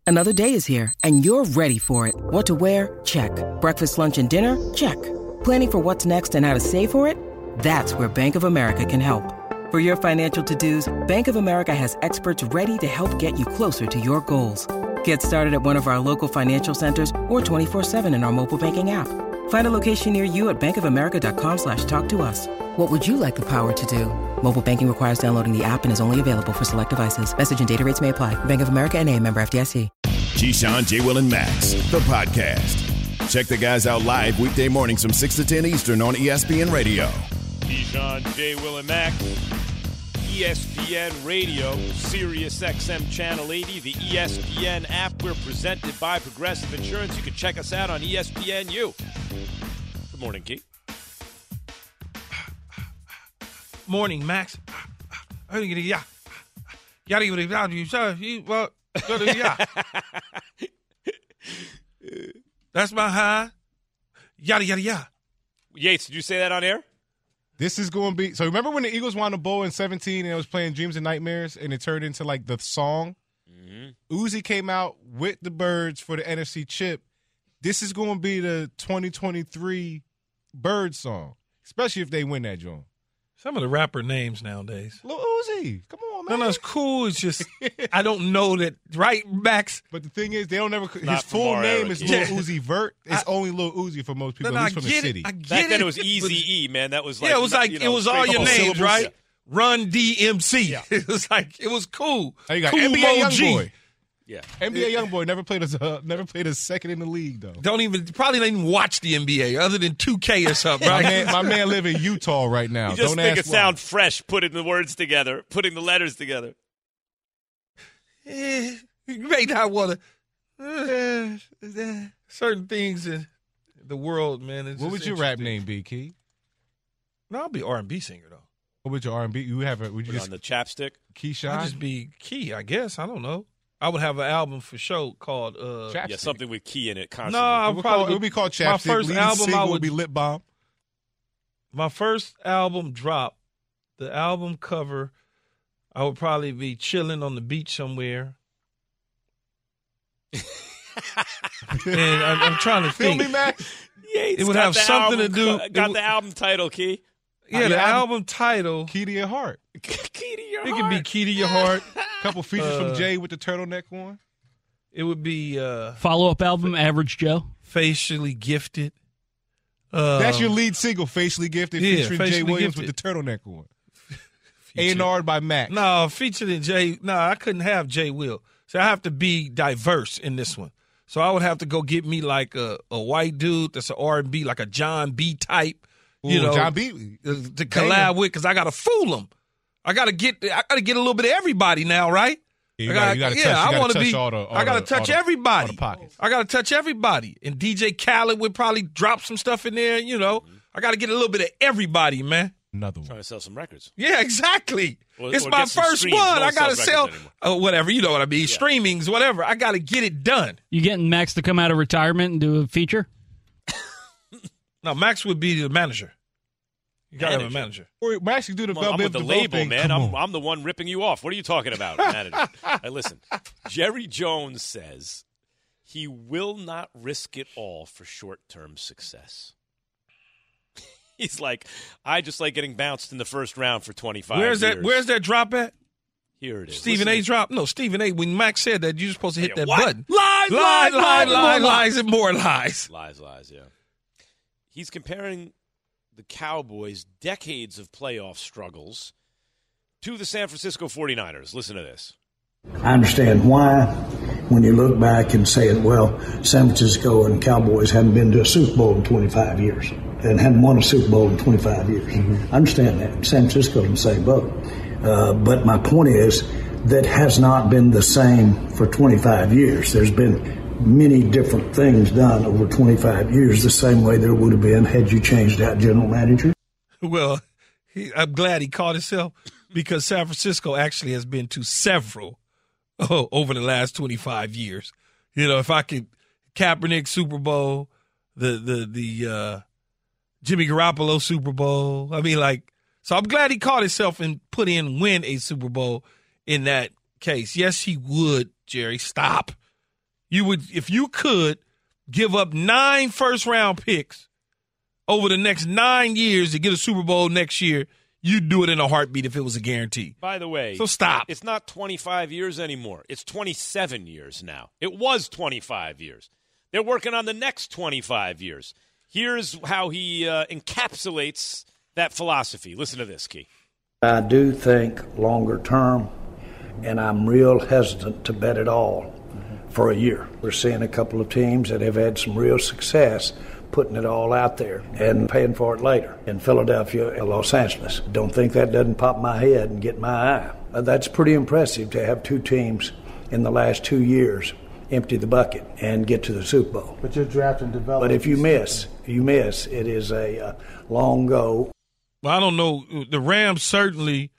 Another day is here, and you're ready for it. What to wear? Check. Breakfast, lunch, and dinner? Check. Planning for what's next and how to save for it? That's where Bank of America can help. For your financial to-dos, Bank of America has experts ready to help get you closer to your goals. Get started at one of our local financial centers or 24/7 in our mobile banking app. Find a location near you at bankofamerica.com/talktous. What would you like the power to do? Mobile banking requires downloading the app and is only available for select devices. Message and data rates may apply. Bank of America N.A., member FDIC. Keyshawn, J. Will, and Max, the podcast. Check the guys out live weekday mornings from 6 to 10 Eastern on ESPN Radio. Keyshawn, J. Will, and Max, ESPN Radio, Sirius XM Channel 80, the ESPN app. We're presented by Progressive Insurance. You can check us out on ESPNU. Good morning, Key. Morning, Max. That's my high. Yada, yada, yada. Yates, did you say that on air? This is going to be – so remember when the Eagles won the Bowl in 2017 and it was playing Dreams and Nightmares and it turned into like the song? Mm-hmm. Uzi came out with the Birds for the NFC chip. This is going to be the 2023 Bird song, especially if they win that joint. Some of the rapper names nowadays. Lil Uzi. Come on, man. No, it's cool. It's just I don't know that, right, Max? But the thing is, they don't ever – his full name is Lil Uzi Vert. It's only Lil Uzi for most people, at least from the city. Back then it was Eazy-E, man. That was like – yeah, it was like it was all your names, syllables. Right? Yeah. Run DMC. Yeah. It was like – it was cool. Now you got cool NBA Youngboy. Yeah, NBA Youngboy never played a second in the league though. Probably don't even watch the NBA other than 2K or something. Right? my man live in Utah right now. You just make it sound fresh, putting the words together, putting the letters together. You may not want to certain things in the world, man. What would your rap name be, Key? No, I'll be R&B singer though. What would your R&B? You have a? Would you put just on the chapstick? Keyshawn? I'd just be Key, I guess. I don't know. I would have an album for sure called something with Key in it constantly. No, it would be called Chapstick. My first album would be Lip Balm. My first album drop, the album cover, I would probably be chilling on the beach somewhere. And I'm trying to think. Feel me, Max? Yates it would have something to do. Got the album title, Key. Yeah, the album title. Key to Your Heart. Key to Your Heart. It could be Key to Your Heart. A couple features from Jay with the turtleneck on. It would be follow-up album, Average Joe. Facially Gifted. That's your lead single, Facially Gifted, featuring Jay Williams Gifted. with the turtleneck on. A&R'd by Max. No, featuring Jay. No, I couldn't have Jay Will. So I have to be diverse in this one. So I would have to go get me like a white dude that's an R&B, like a John B type. You know, John B. To collab with, because I got to fool them. I got to get a little bit of everybody now, right? You got to touch I got to touch everybody. I got to touch everybody. And DJ Khaled would probably drop some stuff in there, you know. I got to get a little bit of everybody, man. Another one. Trying to sell some records. Yeah, exactly. It's my first one. I got to sell whatever. You know what I mean. Yeah. Streamings, whatever. I got to get it done. You getting Max to come out of retirement and do a feature? No, Max would be the manager. You got to have a manager. Or Max can do the I'm with the label, thing. man. I'm the one ripping you off. What are you talking about, manager? Hey, listen, Jerry Jones says he will not risk it all for short-term success. He's like, I just like getting bounced in the first round for 25 years. Where's that drop at? Here it is. Stephen A. drop? No, Stephen A. When Max said that, you're supposed to hit that what? button. Lies, and more lies. Lies, yeah. He's comparing the Cowboys' decades of playoff struggles to the San Francisco 49ers. Listen to this. I understand why, when you look back and say, well, San Francisco and Cowboys haven't been to a Super Bowl in 25 years and haven't won a Super Bowl in 25 years. Mm-hmm. I understand that. San Francisco in the same boat. But my point is that has not been the same for 25 years. There's been many different things done over 25 years, the same way there would have been had you changed out general manager. Well, I'm glad he caught himself because San Francisco actually has been to several over the last 25 years. You know, if I could, Kaepernick Super Bowl, the Jimmy Garoppolo Super Bowl. I mean, like, so I'm glad he caught himself and win a Super Bowl in that case. Yes, he would, Jerry. Stop. You would, if you could, give up 9 first-round picks over the next 9 years to get a Super Bowl next year. You'd do it in a heartbeat if it was a guarantee. By the way, so stop. It's not 25 years anymore. It's 27 years now. It was 25 years. They're working on the next 25 years. Here's how he encapsulates that philosophy. Listen to this, Key. I do think longer term, and I'm real hesitant to bet it all for a year. We're seeing a couple of teams that have had some real success putting it all out there and paying for it later in Philadelphia and Los Angeles. Don't think that doesn't pop my head and get my eye. That's pretty impressive to have 2 teams in the last 2 years empty the bucket and get to the Super Bowl. But you're drafting development. But if you miss. It is a long go. Well, I don't know. The Rams certainly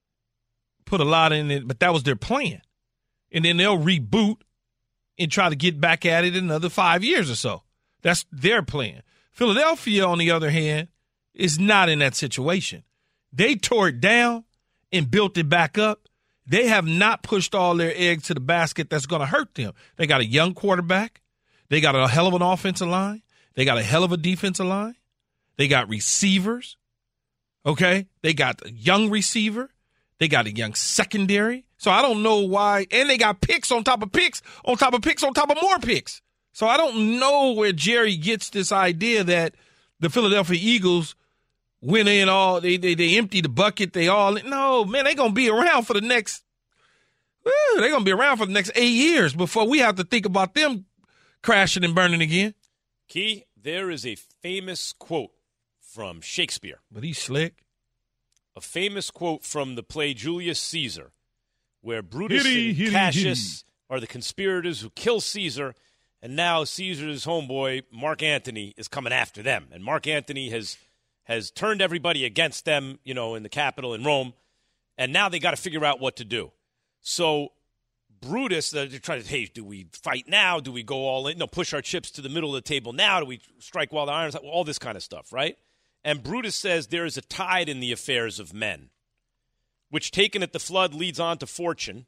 put a lot in it, but that was their plan. And then they'll reboot and try to get back at it in another 5 years or so. That's their plan. Philadelphia, on the other hand, is not in that situation. They tore it down and built it back up. They have not pushed all their eggs to the basket that's going to hurt them. They got a young quarterback. They got a hell of an offensive line. They got a hell of a defensive line. They got receivers. Okay? They got a young receiver. They got a young secondary. So I don't know why. And they got picks on top of picks on top of picks on top of more picks. So I don't know where Jerry gets this idea that the Philadelphia Eagles went in all, they emptied the bucket, no, man, they're going to be around for the next, they're going to be around for the next 8 years before we have to think about them crashing and burning again. Key, there is a famous quote from Shakespeare. But he's slick. A famous quote from the play Julius Caesar, where Brutus and Cassius are the conspirators who kill Caesar. And now Caesar's homeboy, Mark Antony, is coming after them. And Mark Antony has turned everybody against them, in the Capitol in Rome. And now they got to figure out what to do. So Brutus, they're trying to, hey, do we fight now? Do we go all in? No, push our chips to the middle of the table now? Do we strike while the iron's hot? All this kind of stuff, right? And Brutus says there is a tide in the affairs of men, which taken at the flood leads on to fortune.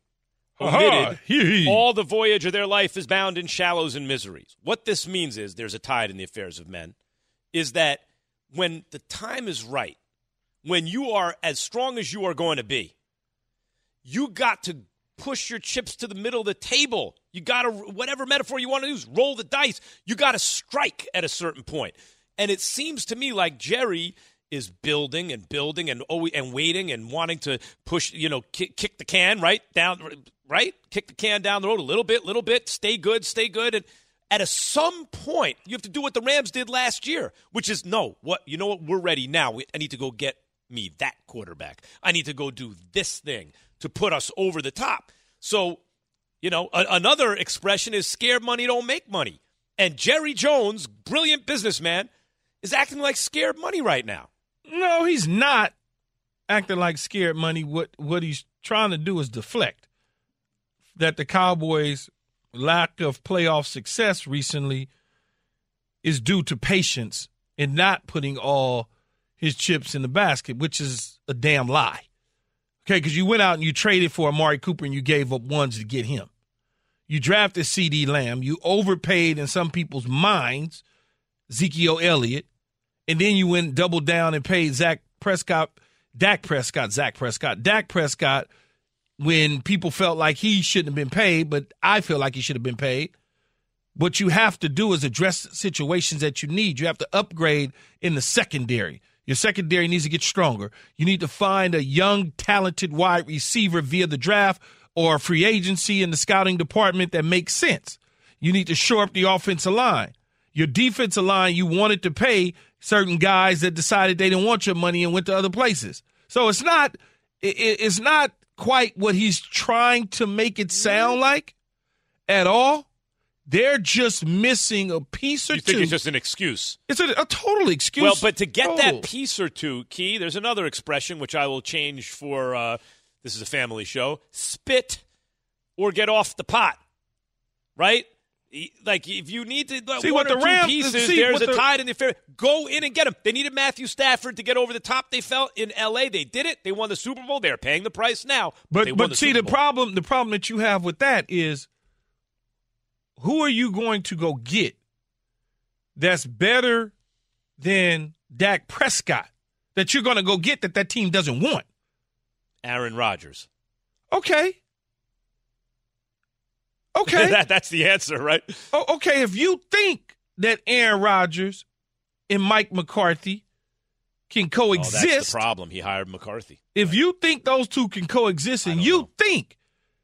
Omitted, all the voyage of their life is bound in shallows and miseries. What this means is there's a tide in the affairs of men, is that when the time is right, when you are as strong as you are going to be, you got to push your chips to the middle of the table. You got to, whatever metaphor you want to use, roll the dice. You got to strike at a certain point. And it seems to me like Jerry is building and waiting and wanting to push, kick the can kick the can down the road a little bit, stay good. And at some point, you have to do what the Rams did last year, which is, we're ready now. I need to go get me that quarterback. I need to go do this thing to put us over the top. So, another expression is scared money don't make money. And Jerry Jones, brilliant businessman, is acting like scared money right now. No, he's not acting like scared money. What he's trying to do is deflect that the Cowboys' lack of playoff success recently is due to patience and not putting all his chips in the basket, which is a damn lie. Okay, because you went out and you traded for Amari Cooper and you gave up ones to get him. You drafted CeeDee Lamb. You overpaid in some people's minds Ezekiel Elliott. And then you went double down and paid Dak Prescott, when people felt like he shouldn't have been paid, but I feel like he should have been paid. What you have to do is address situations that you need. You have to upgrade in the secondary. Your secondary needs to get stronger. You need to find a young, talented wide receiver via the draft or free agency in the scouting department that makes sense. You need to shore up the offensive line. Your defensive line, you wanted to pay certain guys that decided they didn't want your money and went to other places. So it's not quite what he's trying to make it sound like at all. They're just missing a piece or two. You think it's just an excuse? It's a total excuse. Well, but to get that piece or two, Key, there's another expression which I will change for, this is a family show, spit or get off the pot, right? Like, if you need to, see one what or the two Rams, pieces, there's a tide in the affair. Go in and get him. They needed Matthew Stafford to get over the top. They felt in L.A. They did it. They won the Super Bowl. They're paying the price now. But see, the problem that you have with that is who are you going to go get that's better than Dak Prescott that you're going to go get that team doesn't want? Aaron Rodgers. Okay. That's the answer, right? Okay, if you think that Aaron Rodgers and Mike McCarthy can coexist. Oh, that's the problem. He hired McCarthy. If you think those two can coexist and you think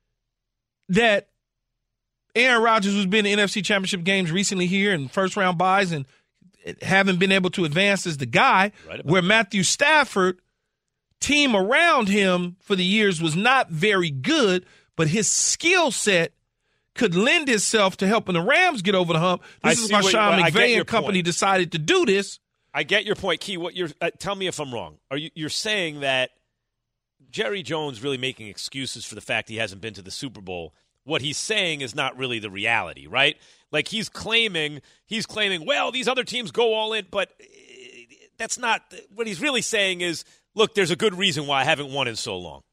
that Aaron Rodgers, who's been in NFC Championship games recently here and first-round buys and haven't been able to advance as the guy, where Matthew Stafford, team around him for the years was not very good, but his skill set could lend itself to helping the Rams get over the hump. This is why Sean McVay and company decided to do this. I get your point, Key. What you're tell me if I'm wrong. You're saying that Jerry Jones really making excuses for the fact he hasn't been to the Super Bowl? What he's saying is not really the reality, right? Like he's claiming, well, these other teams go all in, but that's not what he's really saying is, look, there's a good reason why I haven't won in so long.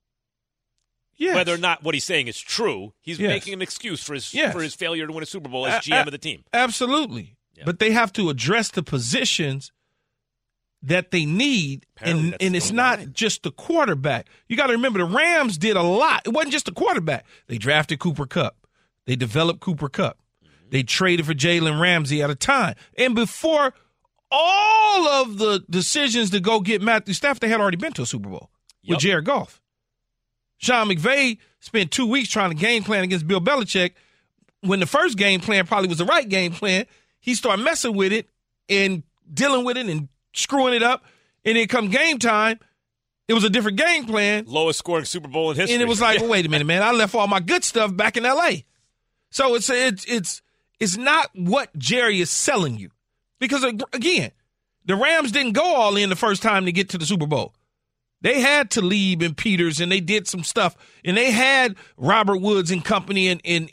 Yes. Whether or not what he's saying is true, he's making an excuse for his failure to win a Super Bowl as GM of the team. Absolutely. Yeah. But they have to address the positions that they need, and it's not just the quarterback. You got to remember the Rams did a lot. It wasn't just the quarterback. They drafted Cooper Kupp. They developed Cooper Kupp. Mm-hmm. They traded for Jalen Ramsey at a time. And before all of the decisions to go get Matthew Stafford, they had already been to a Super Bowl with Jared Goff. Sean McVay spent 2 weeks trying to game plan against Bill Belichick. When the first game plan probably was the right game plan, he started messing with it and dealing with it and screwing it up. And then come game time, it was a different game plan. Lowest scoring Super Bowl in history. And it was like, well, wait a minute, man. I left all my good stuff back in L.A. So it's not what Jerry is selling you. Because, again, the Rams didn't go all in the first time to get to the Super Bowl. They had Talib and Peters, and they did some stuff. And they had Robert Woods and company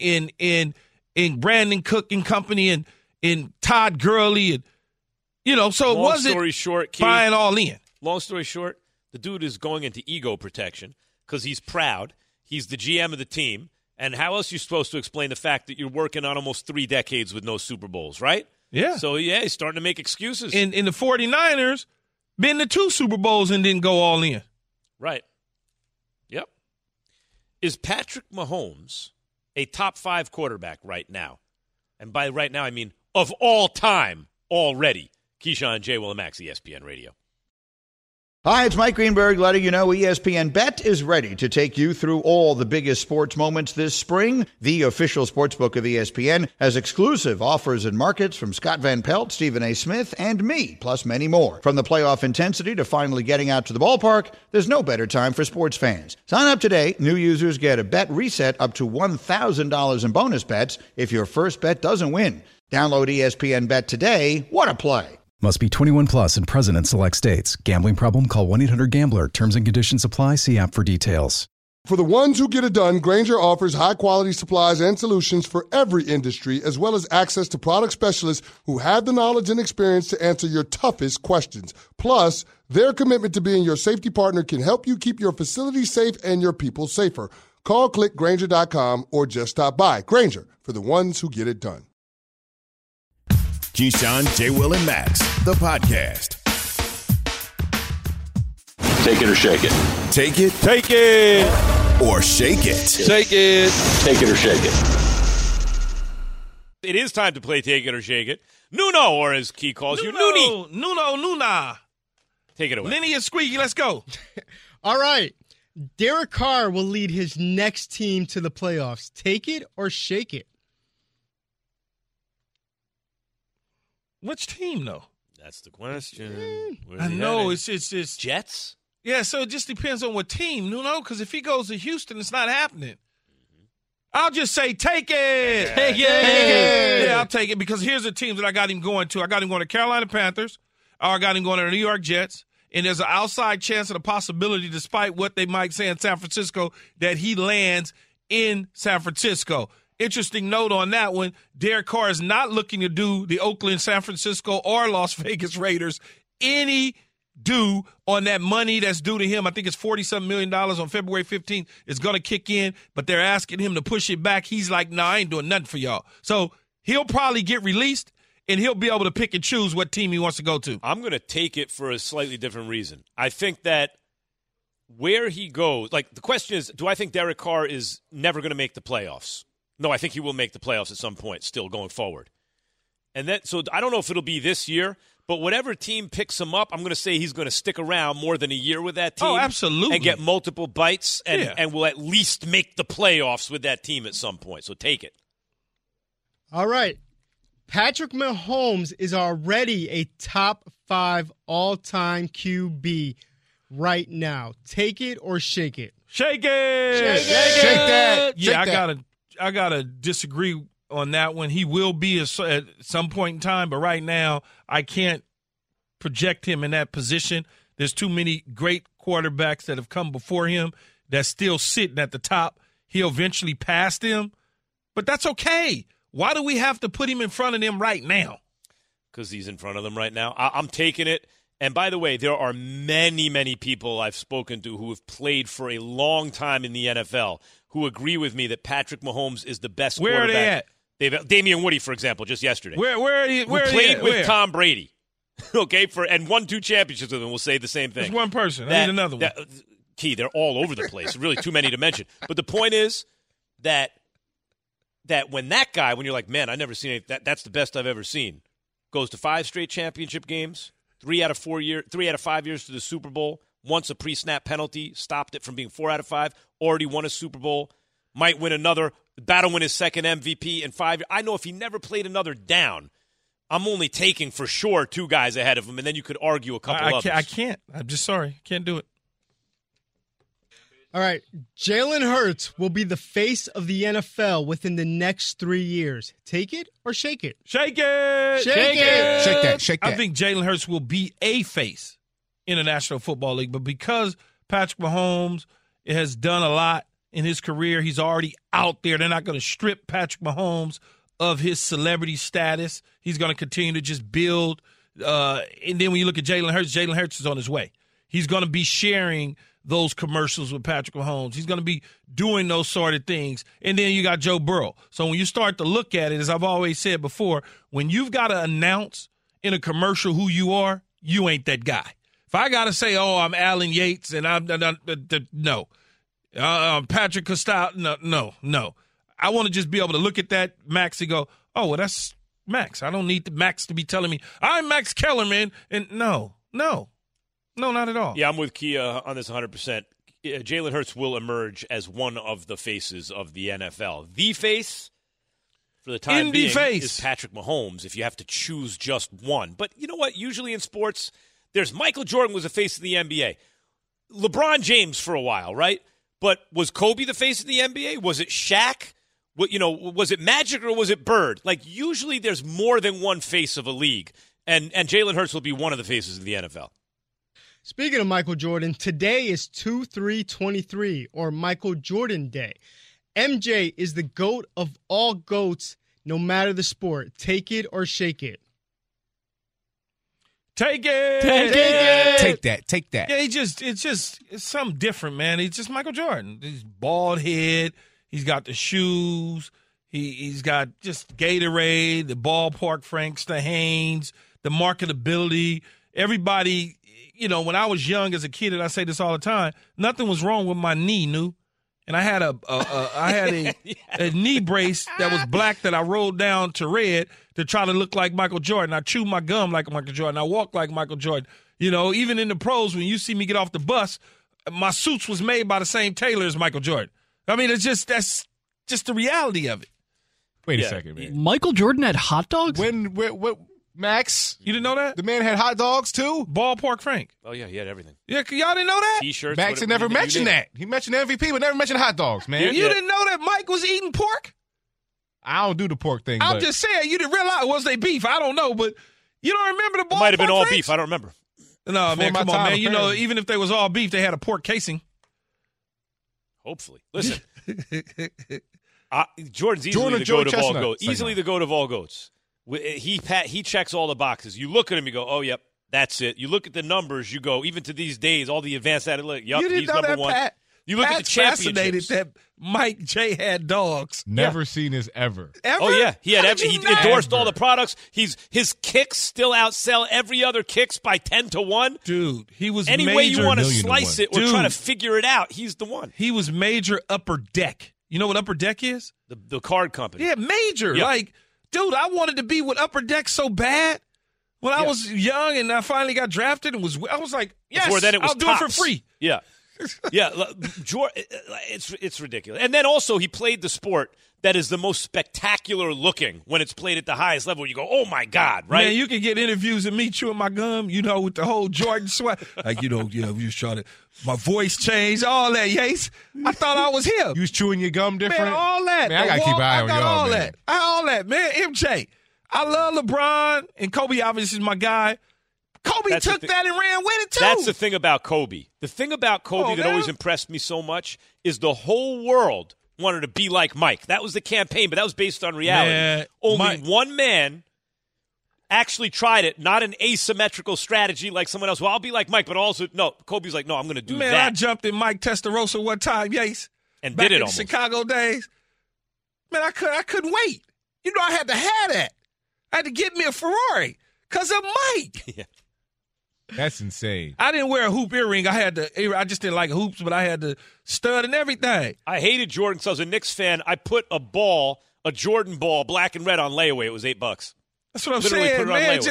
and Brandon Cook and company and Todd Gurley. And, so it wasn't buying all in. Long story short, the dude is going into ego protection because he's proud. He's the GM of the team. And how else are you supposed to explain the fact that you're working on almost 3 decades with no Super Bowls, right? Yeah. So, he's starting to make excuses. And the 49ers been to 2 Super Bowls and didn't go all in. Right. Yep. Is Patrick Mahomes a top 5 quarterback right now? And by right now, I mean of all time already. Keyshawn, J. Will, and Max, ESPN Radio. Hi, it's Mike Greenberg letting you know ESPN Bet is ready to take you through all the biggest sports moments this spring. The official sportsbook of ESPN has exclusive offers and markets from Scott Van Pelt, Stephen A. Smith, and me, plus many more. From the playoff intensity to finally getting out to the ballpark, there's no better time for sports fans. Sign up today. New users get a bet reset up to $1,000 in bonus bets if your first bet doesn't win. Download ESPN Bet today. What a play. Must be 21 plus and present in select states. Gambling problem? Call 1-800-GAMBLER. Terms and conditions apply. See app for details. For the ones who get it done, Grainger offers high-quality supplies and solutions for every industry, as well as access to product specialists who have the knowledge and experience to answer your toughest questions. Plus, their commitment to being your safety partner can help you keep your facility safe and your people safer. Call, click Grainger.com, or just stop by. Grainger, for the ones who get it done. Keyshawn, J. Will, and Max, the podcast. Take it or shake it. Take it. Take it. Or shake it. Take it. Take it or shake it. It is time to play Take It or Shake It. Nuno, or as Key calls you, Noonie. Nuna. Take it away. Lenny and Squeaky, let's go. All right. Derek Carr will lead his next team to the playoffs. Take it or shake it? Which team, though? That's the question. I know. It's Jets? Yeah, so it just depends on what team, because if he goes to Houston, it's not happening. I'll just say take it. Take it. Yeah, I'll take it because here's the teams that I got him going to. I got him going to Carolina Panthers. I got him going to the New York Jets. And there's an outside chance and a possibility, despite what they might say in San Francisco, that he lands in San Francisco. Interesting note on that one, Derek Carr is not looking to do the Oakland, San Francisco, or Las Vegas Raiders any due on that money that's due to him. I think it's $40-something million on February 15th. It's going to kick in, but they're asking him to push it back. He's like, nah, I ain't doing nothing for y'all. So he'll probably get released, and he'll be able to pick and choose what team he wants to go to. I'm going to take it for a slightly different reason. I think that where he goes, like the question is, do I think Derek Carr is never going to make the playoffs? No, I think he will make the playoffs at some point still going forward. And then, so I don't know if it'll be this year, but whatever team picks him up, I'm going to say he's going to stick around more than a year with that team. Oh, absolutely. And get multiple bites and will at least make the playoffs with that team at some point. So take it. All right. Patrick Mahomes is already a top 5 all-time QB right now. Take it or shake it. Shake it. Shake that. Yeah, Shake I gotta disagree on that one. He will be at some point in time, but right now I can't project him in that position. There's too many great quarterbacks that have come before him that's still sitting at the top. He'll eventually pass them, but that's okay. Why do we have to put him in front of them right now? Because he's in front of them right now. I'm taking it. And by the way, there are many, many people I've spoken to who have played for a long time in the NFL who agree with me that Patrick Mahomes is the best quarterback. Where are they at? Damian Woody, for example, just yesterday. Where are you? Who played with Tom Brady, okay, and won 2 championships with him. We'll say the same thing. There's one person. I need another one. Key, they're all over the place. Really too many to mention. But the point is that when that guy, when you're like, man, I've never seen it, that's the best I've ever seen, goes to 5 straight championship games, 3 out of 5 years to the Super Bowl, once a pre-snap penalty, stopped it from being 4 out of 5, already won a Super Bowl, might win another, battle win his second MVP in 5 years. I know if he never played another down, I'm only taking for sure 2 guys ahead of him, and then you could argue a couple others. I can't. I'm just sorry. Can't do it. All right. Jalen Hurts will be the face of the NFL within the next 3 years. Take it or shake it? Shake it. Shake it. Shake that. Shake that. I think Jalen Hurts will be a face in the National Football League, but because Patrick Mahomes has done a lot in his career, he's already out there. They're not going to strip Patrick Mahomes of his celebrity status. He's going to continue to just build. And then when you look at Jalen Hurts is on his way. He's going to be sharing those commercials with Patrick Mahomes. He's going to be doing those sort of things. And then you got Joe Burrow. So when you start to look at it, as I've always said before, when you've got to announce in a commercial who you are, you ain't that guy. If I got to say, oh, I'm Alan Yates and I'm no. Patrick Costello, no. I want to just be able to look at that Max and go, oh, well, that's Max. I don't need the Max to be telling me, I'm Max Kellerman. And no, not at all. Yeah, I'm with Kia on this 100%. Jalen Hurts will emerge as one of the faces of the NFL. The face, for the time being, is Patrick Mahomes, if you have to choose just one. But you know what? Usually in sports, there's Michael Jordan was the face of the NBA. LeBron James for a while, right? But was Kobe the face of the NBA? Was it Shaq? Was it Magic or was it Bird? Like, usually there's more than one face of a league. And Jalen Hurts will be one of the faces of the NFL. Speaking of Michael Jordan, today is 2/3/23, or Michael Jordan Day. MJ is the GOAT of all GOATs, no matter the sport. Take it or shake it? Take it. Take that. Yeah, it's something different, man. He's just Michael Jordan. He's bald head. He's got the shoes. He's got just Gatorade, the ballpark Franks, the Hanes, the marketability. Everybody, when I was young as a kid, and I say this all the time, nothing was wrong with my knee, and I had a knee brace that was black that I rolled down to red to try to look like Michael Jordan. I chewed my gum like Michael Jordan. I walked like Michael Jordan. Even in the pros, when you see me get off the bus, my suits was made by the same tailor as Michael Jordan. I mean, that's just the reality of it. Wait a second, man. Michael Jordan had hot dogs? What, Max? You didn't know that? The man had hot dogs, too? Ballpark Frank. Oh, yeah, he had everything. Yeah, y'all didn't know that? T-shirts. Max had never mentioned that. He mentioned MVP, but never mentioned hot dogs, man. You didn't know that Mike was eating pork? I don't do the pork thing. I'm just saying, you didn't realize, was they beef? I don't know, but you don't remember the ballpark? It might have been all Franks? beef. I don't remember. No, man, come on, man. Even if they was all beef, they had a pork casing. Hopefully. Listen. Jordan's easily the GOAT of all GOATs. Easily the GOAT of all GOATs. He checks all the boxes. You look at him, you go, oh, yep, That's it. You look at the numbers, you go, even to these days, all the advanced analytics, You didn't he's know number that, one. Pat? You look at the Pat's fascinated championships. that Mike J had dogs. Never seen this ever. Ever? Oh, yeah. He had How did he you not? endorsed all the products. His kicks still outsell every other kicks by 10-1. Dude, he was Any major. way you want to 1,000,000 to slice 1. it or Dude. try to figure it out, he's the one. He was major Upper Deck. You know what Upper Deck is? The card company. Yeah, major. Yeah. Like, dude, I wanted to be with Upper Deck so bad. When I was young and I finally got drafted, I was like, yes, Before then it was I'll do Topps. it for free. Yeah. Yeah, it's ridiculous. And then also he played the sport that is the most spectacular looking when it's played at the highest level. You go, oh, my God, right? Man, you can get interviews of me chewing my gum, with the whole Jordan swag. Like, we was trying to, my voice changed, all that, Yates. I thought I was him. You was chewing your gum different? Man, all that. Man, I got to keep an eye on y'all, all man. that. All that, man. MJ, I love LeBron, and Kobe obviously is my guy. Kobe took that and ran with it, too. That's the thing about Kobe. The thing about Kobe that always impressed me so much is the whole world wanted to be like Mike. That was the campaign, but that was based on reality. Man, Only one man actually tried it, not an asymmetrical strategy like someone else. Well, I'll be like Mike, but also, no, Kobe's like, no, I'm going to do Man, that. I jumped in Mike Testarossa one time, Yates. And back did it in almost. the Chicago days. Man, I couldn't wait. I had to have that. I had to get me a Ferrari because of Mike. Yeah. That's insane. I didn't wear a hoop earring. I just didn't like hoops, but I had the stud and everything. I hated Jordan, so I was a Knicks fan. I put a Jordan ball, black and red, on layaway. It was $8. That's what I'm Literally saying, put it on man.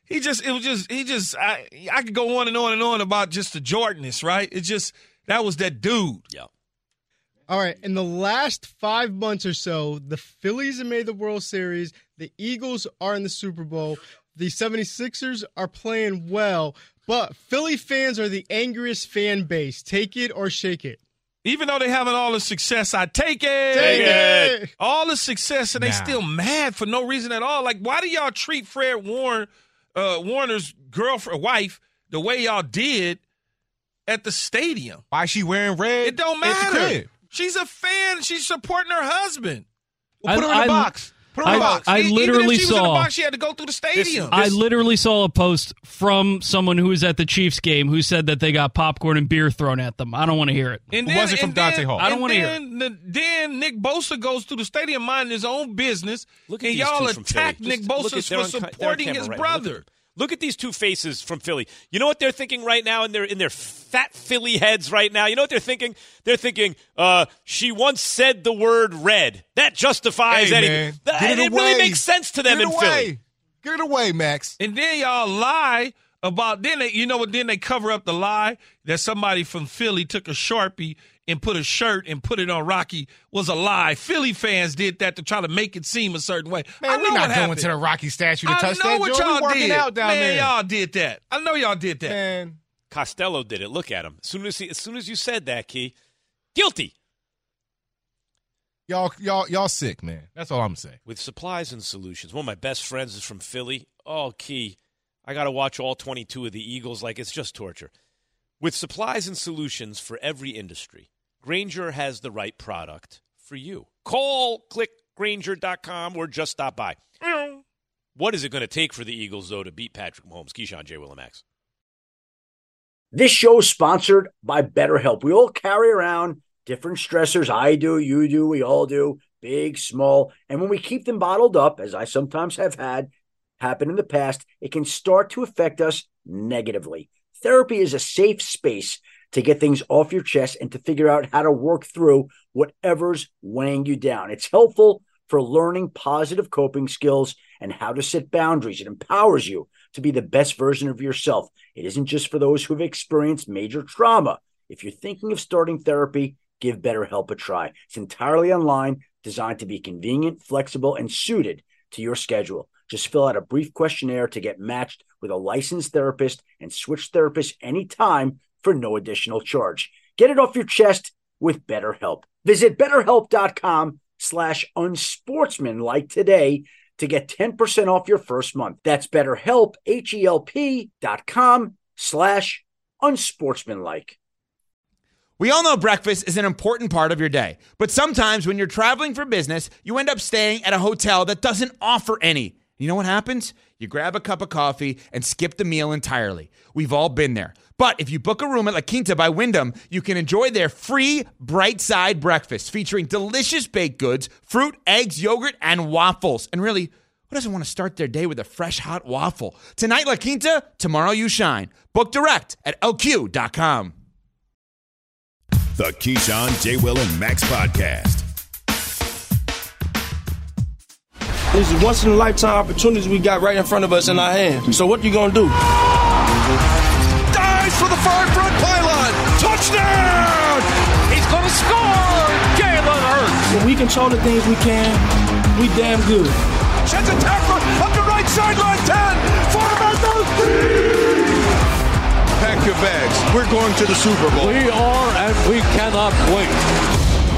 layaway. I could go on and on and on about just the Jordanists, right? That was that dude. Yeah. All right, in the last 5 months or so, the Phillies have made the World Series. The Eagles are in the Super Bowl. The 76ers are playing well, but Philly fans are the angriest fan base. Take it or shake it. Even though they having all the success, I take it. Take it. All the success, and they still mad for no reason at all. Like, why do y'all treat Fred Warner's wife, the way y'all did at the stadium? Why is she wearing red? It don't at the matter. crib? She's a fan. She's supporting her husband. Well, put her in the box. Put her in the box. I literally Even if she was in the saw. box, she had to go through the stadium. I literally saw a post from someone who was at the Chiefs game who said that they got popcorn and beer thrown at them. I don't want to hear it. And Who was it from Dante Hall? I don't want to hear it. Then Nick Bosa goes through the stadium minding his own business, Look at and these y'all two from attack Philly. Nick Just look Bosa at- they're for on- they're on supporting camera his right now. brother. Look at these two faces from Philly. You know what they're thinking right now in their fat Philly heads right now? You know what they're thinking? They're thinking, she once said the word red. That justifies Hey, anything. man, get it really away. makes sense to them Get in it Philly. away. Get it away, Max. And then y'all lie about then they cover up the lie that somebody from Philly took a Sharpie and put a shirt and put it on Rocky was a lie. Philly fans did that to try to make it seem a certain way. Man, I know we're not what going happened. to the Rocky statue to I touch know that. what Joe. We y'all working did. out down Man, there. y'all did that. I know y'all did that. Man. Costello did it. Look at him. As soon as you said that, Key, guilty. Y'all sick, man. That's all I'm saying. With Supplies and Solutions. One of my best friends is from Philly. Oh, Key, I got to watch all 22 of the Eagles like it's just torture. With Supplies and Solutions for every industry, Grainger has the right product for you. Call, click Grainger.com, or just stop by. What is it going to take for the Eagles, though, to beat Patrick Mahomes? Keyshawn, J. Will, and Max. This show is sponsored by BetterHelp. We all carry around different stressors. I do, you do, we all do, big, small. And when we keep them bottled up, as I sometimes have had happen in the past, it can start to affect us negatively. Therapy is a safe space to get things off your chest and to figure out how to work through whatever's weighing you down. It's helpful for learning positive coping skills and how to set boundaries. It empowers you to be the best version of yourself. It isn't just for those who have experienced major trauma. If you're thinking of starting therapy, give BetterHelp a try. It's entirely online, designed to be convenient, flexible, and suited to your schedule. Just fill out a brief questionnaire to get matched with a licensed therapist and switch therapists anytime for no additional charge. Get it off your chest with BetterHelp. Visit BetterHelp.com/unsportsmanlike today to get 10% off your first month. That's BetterHelp, HELP.com/unsportsmanlike. We all know breakfast is an important part of your day, but sometimes when you're traveling for business, you end up staying at a hotel that doesn't offer any. You know what happens? You grab a cup of coffee and skip the meal entirely. We've all been there. But if you book a room at La Quinta by Wyndham, you can enjoy their free Bright Side breakfast featuring delicious baked goods, fruit, eggs, yogurt, and waffles. And really, who doesn't want to start their day with a fresh, hot waffle? Tonight, La Quinta, tomorrow you shine. Book direct at LQ.com. The Keyshawn, J. Will, and Max podcast. This is once-in-a-lifetime opportunities we got right in front of us in our hands. So what you gonna do? Dives for the far front pylon. Touchdown! He's gonna score! Jalen Hurts. When we control the things we can, we damn good. Sheds a tackler up the right sideline. 10. Pack your bags. We're going to the Super Bowl. We are, and we cannot wait.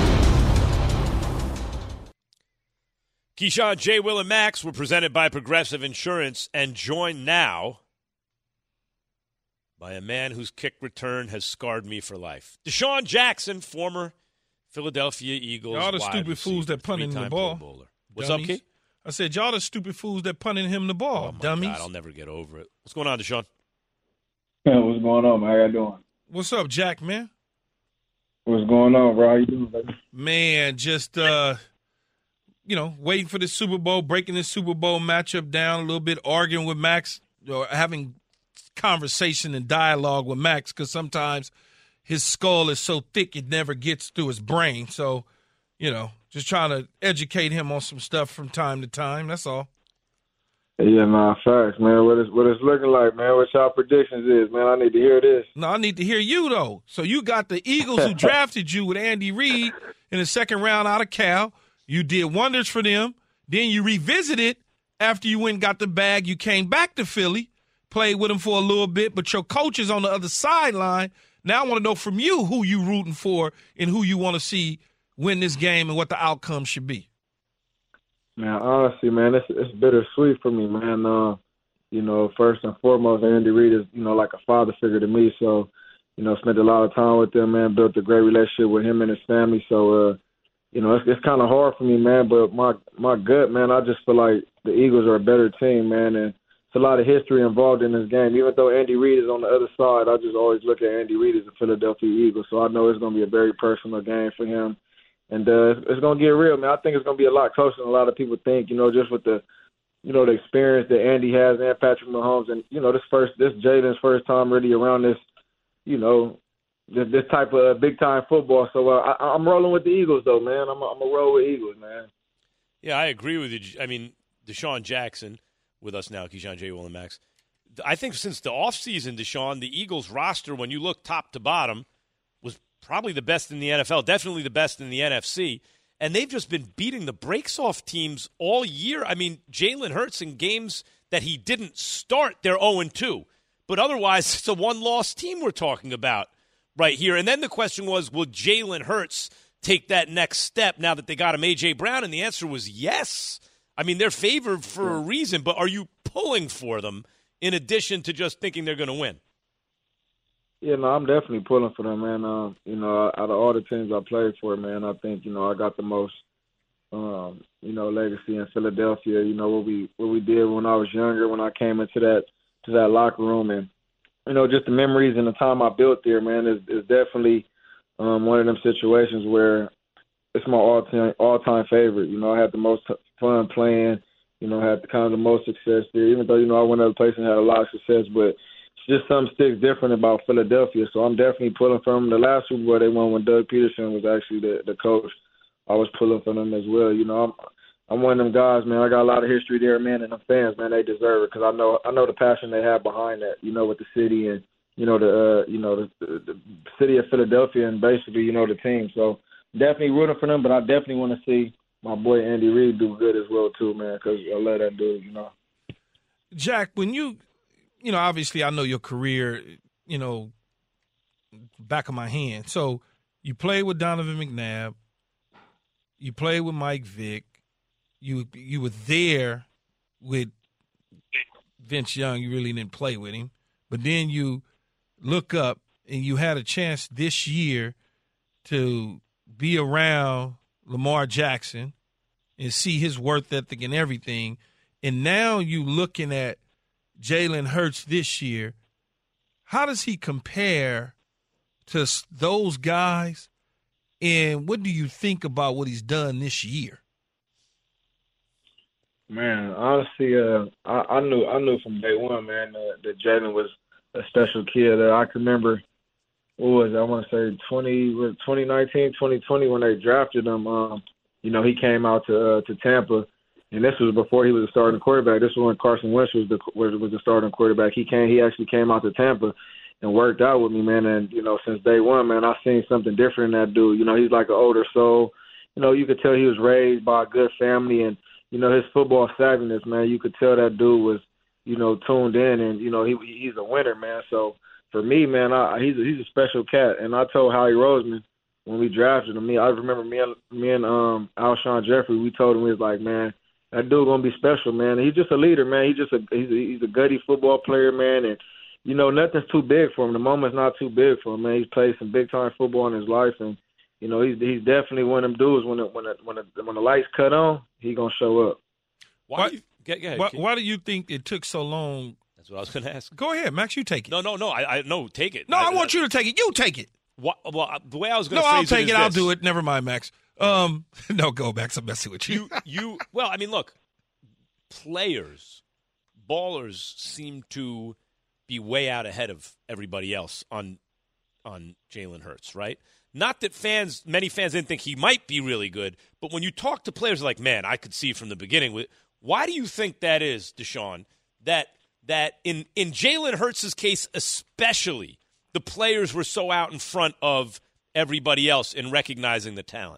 Keyshawn, J. Will, and Max were presented by Progressive Insurance and joined now by a man whose kick return has scarred me for life. Deshaun Jackson, former Philadelphia Eagles. Y'all the stupid fools that punted him the ball. What's up, Key? I said, y'all the stupid fools that punted him the ball, dummies. God, I'll never get over it. What's going on, Deshaun? Yeah, what's going on, man? How y'all doing? What's up, Jack, man? What's going on, bro? How you doing, baby? Man, just, waiting for the Super Bowl, breaking the Super Bowl matchup down a little bit, arguing with Max, or having conversation and dialogue with Max, because sometimes his skull is so thick it never gets through his brain. So, just trying to educate him on some stuff from time to time. That's all. Yeah, facts, man. What it's looking like, man. What y'all predictions is, man. I need to hear this. No, I need to hear you, though. So you got the Eagles who drafted you with Andy Reid in the second round out of Cal. You did wonders for them. Then you revisited after you went and got the bag. You came back to Philly, played with them for a little bit, but your coach is on the other sideline. Now I want to know from you who you rooting for and who you want to see win this game and what the outcome should be. Man, honestly, man, it's bittersweet for me, man. First and foremost, Andy Reid is, like a father figure to me. So, spent a lot of time with him, man, built a great relationship with him and his family. So, it's kind of hard for me, man, but my gut, man, I just feel like the Eagles are a better team, man, and it's a lot of history involved in this game. Even though Andy Reid is on the other side, I just always look at Andy Reid as a Philadelphia Eagle, so I know it's going to be a very personal game for him. And it's going to get real, man. I think it's going to be a lot closer than a lot of people think, just with the, the experience that Andy has and Patrick Mahomes. And, this Jalen's first time really around this, this type of big-time football. So I'm rolling with the Eagles, though, man. I'm going to roll with Eagles, man. Yeah, I agree with you. I mean, Deshaun Jackson with us now, Keyshawn, J. Will, and Max. I think since the offseason, Deshaun, the Eagles roster, when you look top to bottom, was probably the best in the NFL, definitely the best in the NFC. And they've just been beating the brakes off teams all year. I mean, Jalen Hurts in games that he didn't start, they're 0-2. But otherwise, it's a one-loss team we're talking about right here. And then the question was, will Jalen Hurts take that next step now that they got him A.J. Brown? And the answer was yes. I mean, they're favored for a reason, but are you pulling for them in addition to just thinking they're going to win? Yeah, no, I'm definitely pulling for them, man. Out of all the teams I played for, man, I think, I got the most, legacy in Philadelphia. What we did when I was younger, when I came into that locker room, and just the memories and the time I built there, man, is definitely one of them situations where it's my all-time favorite. I had the most fun playing. Had the most success there. Even though I went other places and had a lot of success, but just something sticks different about Philadelphia. So I'm definitely pulling for them. The last Super Bowl they won when Doug Peterson was actually the coach, I was pulling for them as well. I'm one of them guys, man. I got a lot of history there, man, and the fans, man, they deserve it because I know the passion they have behind that. With the city and the city of Philadelphia and basically the team. So definitely rooting for them, but I definitely want to see my boy Andy Reid do good as well too, man, because I love that dude. Jack, when you obviously I know your career, back of my hand. So you played with Donovan McNabb. You played with Mike Vick. You were there with Vince Young. You really didn't play with him. But then you look up and you had a chance this year to be around Lamar Jackson and see his work ethic and everything. And now you looking at Jalen Hurts this year. How does he compare to those guys? And what do you think about what he's done this year? Man, honestly, I knew from day one, man, that Jalen was a special kid. I can remember, what was it? I want to say 2019, 2020 when they drafted him. He came out to Tampa, and this was before he was a starting quarterback. This was when Carson Wentz was the starting quarterback. He actually came out to Tampa and worked out with me, man. And, since day one, man, I've seen something different in that dude. He's like an older soul. You could tell he was raised by a good family, and, his football savviness, man, you could tell that dude was, tuned in, and, he's a winner, man. So for me, man, he's a special cat. And I told Howie Roseman when we drafted him, I remember me and Alshon Jeffrey, we told him, we was like, man, that dude gonna be special, man. He's just a leader, man. He's a gutty football player, man, and nothing's too big for him. The moment's not too big for him, man. He's played some big time football in his life, and he's definitely one of them dudes. When the lights cut on, he gonna show up. Why do you think it took so long? That's what I was going to ask. Go ahead, Max. You take it. No. No, take it. No, I want you to take it. You take it. Well, the way I was going to phrase I'll take it. I'll do it. Never mind, Max. No, go, Max. I'm messing with you. Well, I mean, look, players, ballers seem to be way out ahead of everybody else on Jalen Hurts, right? Not that many fans didn't think he might be really good, but when you talk to players like, man, I could see from the beginning. Why do you think that is, Deshaun, that in Jalen Hurts' case especially, the players were so out in front of everybody else in recognizing the talent?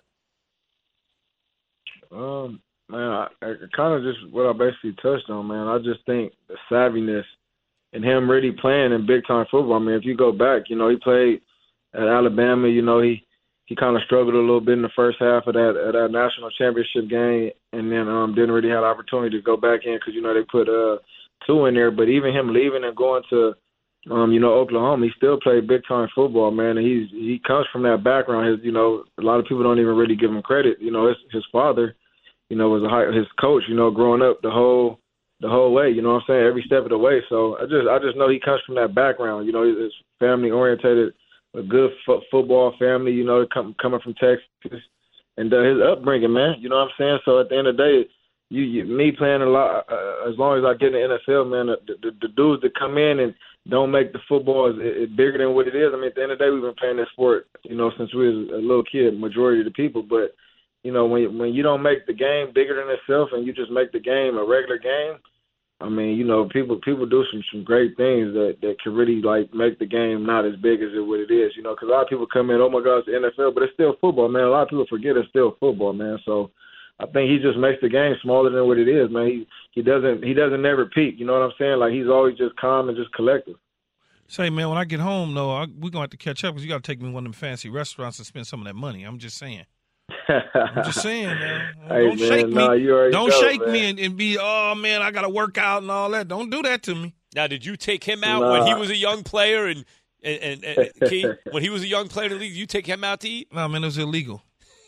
Man, I kind of just what I basically touched on, man. I just think the savviness and him really playing in big-time football. I mean, if you go back, he played at Alabama. He kind of struggled a little bit in the first half of that national championship game, and then didn't really have the opportunity to go back in because, they put two in there. But even him leaving and going to, Oklahoma, he still played big-time football, man. And he comes from that background. A lot of people don't even really give him credit. His father, was his coach, growing up the whole way, what I'm saying, every step of the way. So I just know he comes from that background. His family orientated, a good football family, coming from Texas, and his upbringing, man. You know what I'm saying? So at the end of the day, me playing a lot, as long as I get in the NFL, man, the dudes that come in and don't make the football is bigger than what it is. I mean, at the end of the day, we've been playing this sport, since we was a little kid, majority of the people. But, when you don't make the game bigger than itself and you just make the game a regular game, I mean, people do some great things that can really, make the game not as big as what it is, because a lot of people come in, oh, my God, it's the NFL, but it's still football, man. A lot of people forget it's still football, man. So I think he just makes the game smaller than what it is, man. He doesn't never peak, you know what I'm saying? He's always just calm and just collective. Say, man, when I get home, though, we're going to have to catch up because you got to take me to one of them fancy restaurants and spend some of that money. I'm just saying. I'm just saying, man. Don't shake me. Don't shake me and be, oh, man, I got to work out and all that. Don't do that to me. Now, did you take him out when he was a young player and Key, when he was a young player in the league, you take him out to eat? No, man, it was illegal.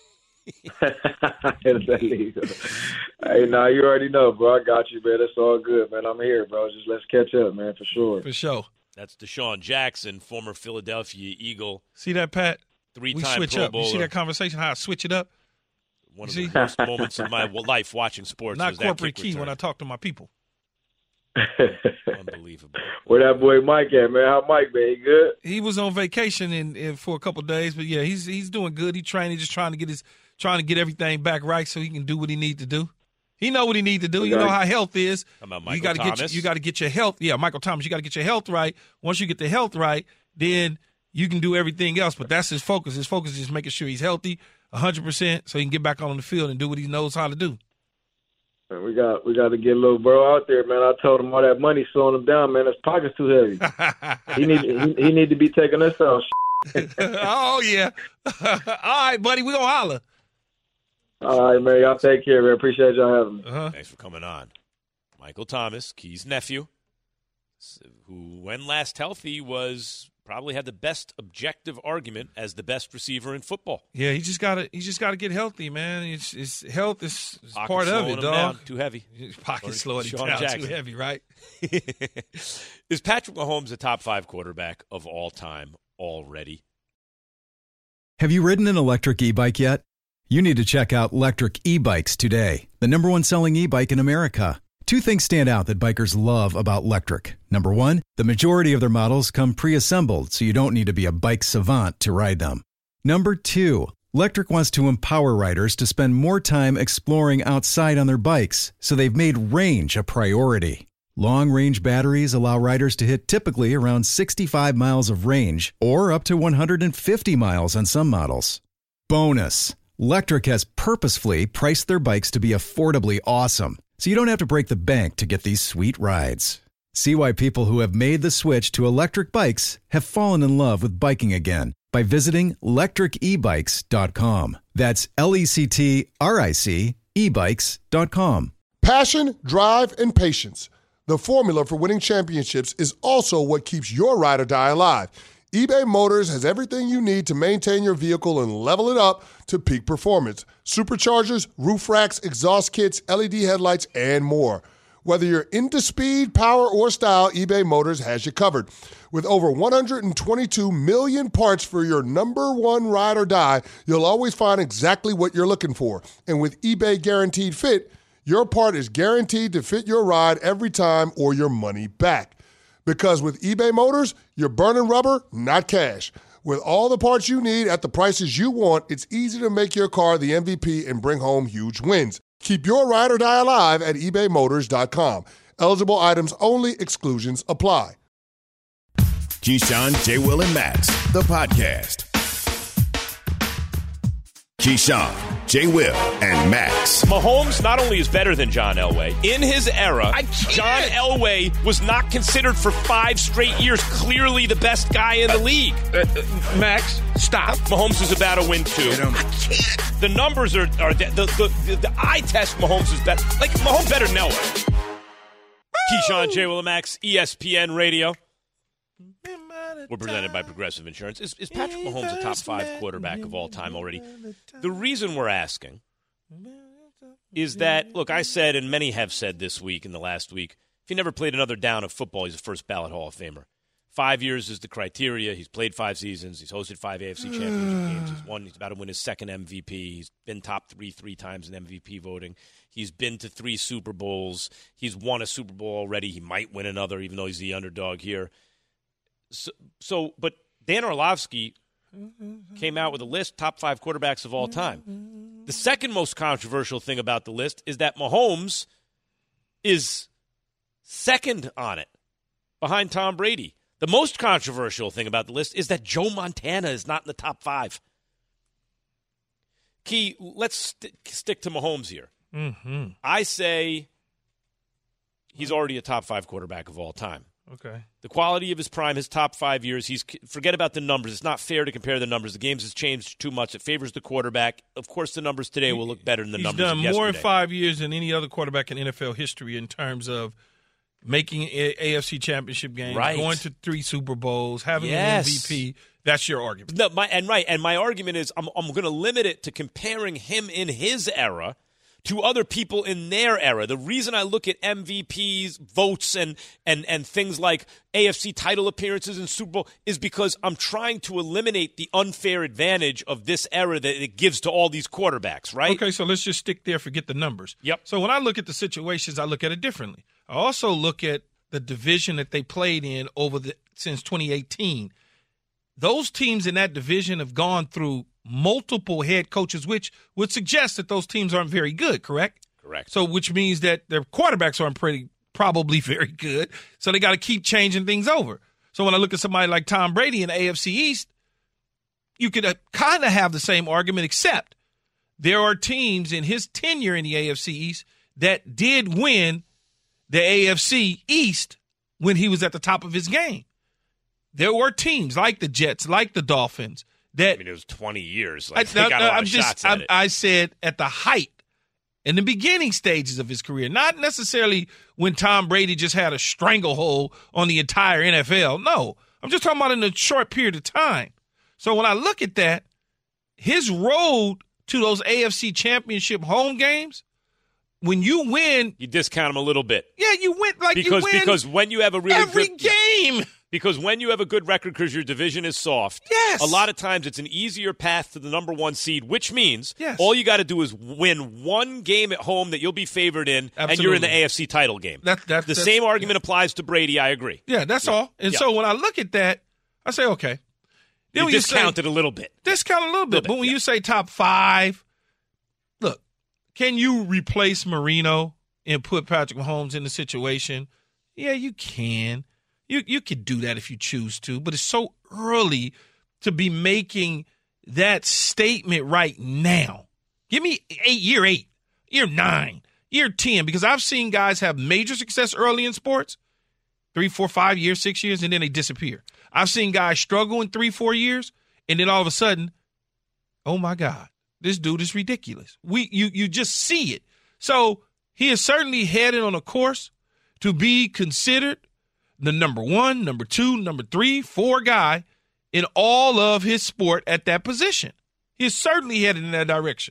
It's illegal. Hey, you already know, bro. I got you, man. It's all good, man. I'm here, bro. Just let's catch up, man, for sure. For sure. That's Deshaun Jackson, former Philadelphia Eagle. See that, Pat? Three-time switch Pro up. Bowler. You see that conversation, how I switch it up? One of the worst moments of my life watching sports. Not was that corporate kick key return. when I talk to my people. Unbelievable. Where that boy Mike at, man? How Mike, man? He good? He was on vacation for a couple of days, but yeah, he's doing good. He's training, just trying to get everything back right so he can do what he needs to do. He know what he needs to do. Okay. You know how health is. How about Michael Thomas? You got to get your health. Yeah, Michael Thomas. You got to get your health right. Once you get the health right, then you can do everything else. But that's his focus. His focus is just making sure he's healthy, 100%, so he can get back on the field and do what he knows how to do. Man, we got to get little bro out there, man. I told him all that money slowing him down, man. His pocket's too heavy. he need to be taking us out. Oh yeah. All right, buddy. We gonna holler. All right, man. Y'all take care, man. Appreciate y'all having me. Thanks for coming on. Michael Thomas, Key's nephew, who, when last healthy, was probably had the best objective argument as the best receiver in football. Yeah, he just gotta get healthy, man. It's health is Pocket part of it, dog. Down, too heavy. Pocket slowing him down Jackson. too heavy, right? Is Patrick Mahomes a top 5 quarterback of all time already? Have you ridden an electric e-bike yet? You need to check out Lectric E-Bikes today, the #1 selling e-bike in America. 2 things stand out that bikers love about Lectric. Number 1, the majority of their models come pre-assembled, so you don't need to be a bike savant to ride them. Number 2, Lectric wants to empower riders to spend more time exploring outside on their bikes, so they've made range a priority. Long-range batteries allow riders to hit typically around 65 miles of range, or up to 150 miles on some models. Bonus, Lectric has purposefully priced their bikes to be affordably awesome, so you don't have to break the bank to get these sweet rides. See why people who have made the switch to electric bikes have fallen in love with biking again by visiting lectricebikes.com. That's LECTRIC ebikes.com. Passion, drive, and patience. The formula for winning championships is also what keeps your ride or die alive. eBay Motors has everything you need to maintain your vehicle and level it up to peak performance. Superchargers, roof racks, exhaust kits, LED headlights, and more. Whether you're into speed, power, or style, eBay Motors has you covered. With over 122 million parts for your number one ride or die, you'll always find exactly what you're looking for. And with eBay Guaranteed Fit, your part is guaranteed to fit your ride every time or your money back. Because with eBay Motors, you're burning rubber, not cash. With all the parts you need at the prices you want, it's easy to make your car the MVP and bring home huge wins. Keep your ride or die alive at ebaymotors.com. Eligible items only. Exclusions apply. Keyshawn, J. Will, and Max, the podcast. Keyshawn, J. Will, and Max. Mahomes not only is better than John Elway, in his era, John Elway was not considered for 5 straight years clearly the best guy in the league. Max, stop. Mahomes is about to win 2. I can't. The numbers are the eye test. Mahomes is better. Like, Mahomes better than Elway. Keyshawn, J. Will, and Max, ESPN Radio. We're presented by Progressive Insurance. Is Patrick Mahomes a top 5 quarterback of all time already? The reason we're asking is that, look, I said, and many have said this week and the last week, if he never played another down of football, he's a first ballot Hall of Famer. 5 years is the criteria. He's played 5 seasons. He's hosted 5 AFC championship games. He's about to win his 2nd MVP. He's been top 3 times in MVP voting. He's been to 3 Super Bowls. He's won a Super Bowl already. He might win another, even though he's the underdog here. But Dan Orlovsky came out with a list, top 5 quarterbacks of all time. The second most controversial thing about the list is that Mahomes is second on it, behind Tom Brady. The most controversial thing about the list is that Joe Montana is not in the top 5. Key, let's stick to Mahomes here. Mm-hmm. I say he's already a top 5 quarterback of all time. Okay. The quality of his prime, his top 5 years, forget about the numbers. It's not fair to compare the numbers. The games has changed too much. It favors the quarterback. Of course, the numbers today will look better than the numbers of yesterday. He's done more in 5 years than any other quarterback in NFL history in terms of making AFC championship games, going to 3 Super Bowls, having an MVP. That's your argument. No, my argument is I'm going to limit it to comparing him in his era to other people in their era. The reason I look at MVPs, votes, and things like AFC title appearances and Super Bowl is because I'm trying to eliminate the unfair advantage of this era that it gives to all these quarterbacks, right? Okay, so let's just stick there, forget the numbers. Yep. So when I look at the situations, I look at it differently. I also look at the division that they played in since 2018. Those teams in that division have gone through multiple head coaches, which would suggest that those teams aren't very good, correct? Correct. So which means that their quarterbacks aren't probably very good, so they got to keep changing things over. So when I look at somebody like Tom Brady in the AFC East, you could kind of have the same argument, except there are teams in his tenure in the AFC East that did win the AFC East when he was at the top of his game. There were teams like the Jets, like the Dolphins, it was 20 years. Like, they got a lot of shots at it. I said at the height, in the beginning stages of his career, not necessarily when Tom Brady just had a stranglehold on the entire NFL. No, I'm just talking about in a short period of time. So when I look at that, his road to those AFC Championship home games, when you win, you discount him a little bit. Yeah, you win because when you have a really every good game. Because when you have a good record because your division is soft, yes, a lot of times it's an easier path to the number 1 seed, which means yes, all you got to do is win one game at home that you'll be favored in, absolutely, and you're in the AFC title game. The same argument applies to Brady. I agree. Yeah, that's all. And so when I look at that, I say, okay. You discount it a little bit. Discount a little bit. But when you say top 5, look, can you replace Marino and put Patrick Mahomes in the situation? Yeah, you can. You could do that if you choose to, but it's so early to be making that statement right now. Give me year 8, year 9, year 10, because I've seen guys have major success early in sports, 3, 4, 5 years, 6 years, and then they disappear. I've seen guys struggle in 3, 4 years, and then all of a sudden, oh my God, this dude is ridiculous. You just see it. So he is certainly headed on a course to be considered the number 1, number 2, number 3, 4 guy in all of his sport at that position. He is certainly headed in that direction.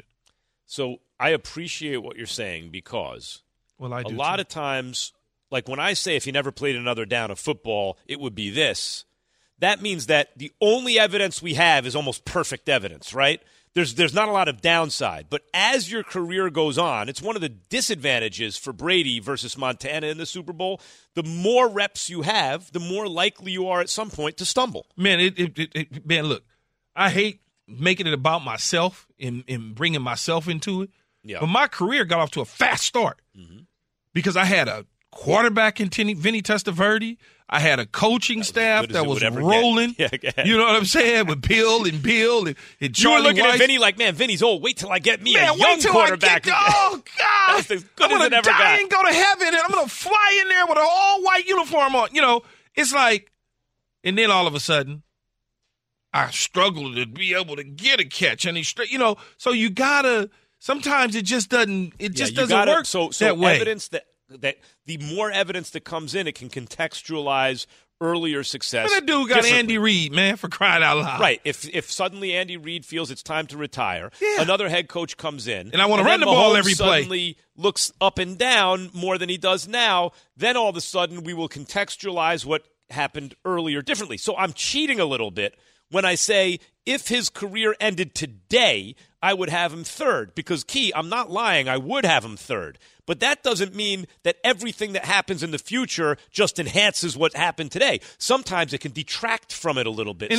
So I appreciate what you're saying because a lot of times, like when I say if he never played another down of football, it would be this. That means that the only evidence we have is almost perfect evidence, right? There's not a lot of downside. But as your career goes on, it's one of the disadvantages for Brady versus Montana in the Super Bowl. The more reps you have, the more likely you are at some point to stumble. Man, man, look, I hate making it about myself and bringing myself into it. Yeah. But my career got off to a fast start because I had a quarterback in Vinny Testaverde. I had a coaching staff that was rolling. Yeah, you know what I'm saying? With Bill and Charlie You were looking Weiss. at Vinny like, man, Vinny's old. Wait till I get me a young wait till quarterback. Oh, God. That's as good I'm as it going to ever die got. and go to heaven, and I'm going to fly in there with an all-white uniform on. You know, it's like, and then all of a sudden, I struggle to be able to get a catch. And so you got to, sometimes it just doesn't, work so that way. Evidence that the more evidence that comes in, it can contextualize earlier success. But that dude got Andy Reid, man, for crying out loud. Right. If suddenly Andy Reid feels it's time to retire, another head coach comes in. And I want to run the ball Mahomes every play. Suddenly looks up and down more than he does now. Then all of a sudden we will contextualize what happened earlier differently. So I'm cheating a little bit when I say if his career ended today, I would have him third. Because, Key, I'm not lying. I would have him third. But that doesn't mean that everything that happens in the future just enhances what happened today. Sometimes it can detract from it a little bit. And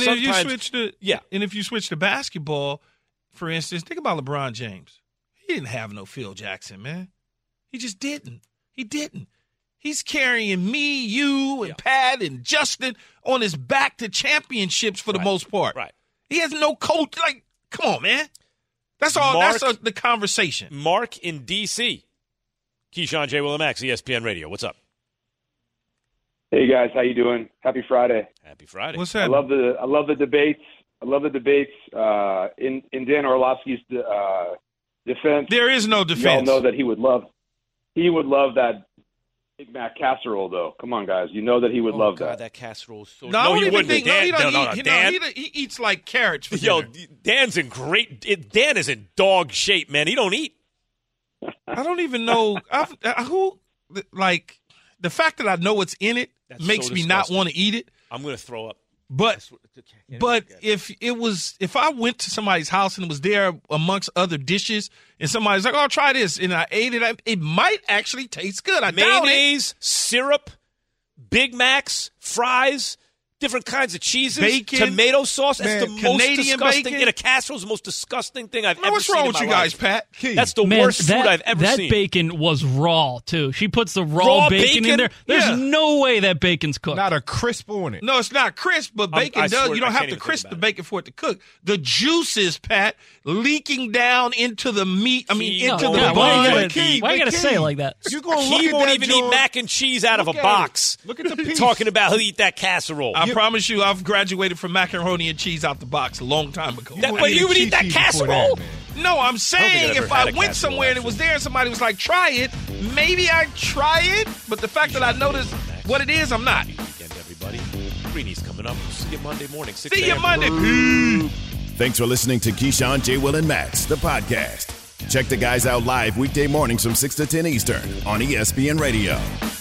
And if you switch to basketball, for instance, think about LeBron James. He didn't have no Phil Jackson, man. He just didn't. He didn't. He's carrying me, you, and Pat and Justin on his back to championships for the most part. Right. He has no coach. Like, come on, man. That's all. That's the conversation. Mark in D.C. Keyshawn, J. Will, Max, ESPN Radio. What's up? Hey guys, how you doing? Happy Friday. Happy Friday. What's that? I love the debates. In Dan Orlovsky's defense. There is no defense. You all know that he would love that Big Mac casserole, though. Come on, guys. You know that he would love God, that. that casserole is so. No, he wouldn't. Dan, he eats like carrots. For Yo, dinner. Dan's in great. Dan is in dog shape, man. He don't eat. I don't even know the fact that I know what's in it makes me not want to eat it. I'm going to throw up. But if I went to somebody's house and it was there amongst other dishes and somebody's like, "Oh, try this," and I ate it, it might actually taste good. I doubt it. Mayonnaise, syrup, Big Macs, fries, different kinds of cheeses, bacon, tomato sauce. That's the most Canadian disgusting. bacon. In a casserole is the most disgusting thing I've ever What's seen wrong in with my you life. guys, Pat? That's the worst food I've ever seen. That bacon was raw, too. She puts the raw bacon in there. There's no way that bacon's cooked. Not a crisp on it. No, it's not crisp, but bacon does. You don't have to crisp the bacon for it to cook. The juices, Pat, leaking down into the meat. I mean, into the bun. Why you got to say it like that? You gonna He look won't at even that, eat John. mac and cheese out of a box. Look at the piece. Talking about he'll eat that casserole. I promise you, I've graduated from macaroni and cheese out the box a long time ago. But you would eat that casserole? No, I'm saying ever if had I a went casserole, somewhere and it was there and somebody was like, "Try it," maybe I'd try it. But the fact that I noticed what it is, I'm not. Weekend, everybody. Greenie's coming up. See you Monday morning. 6 See you a.m. Monday. Thanks for listening to Keyshawn, J. Will, and Max, the podcast. Check the guys out live weekday mornings from 6 to 10 Eastern on ESPN Radio.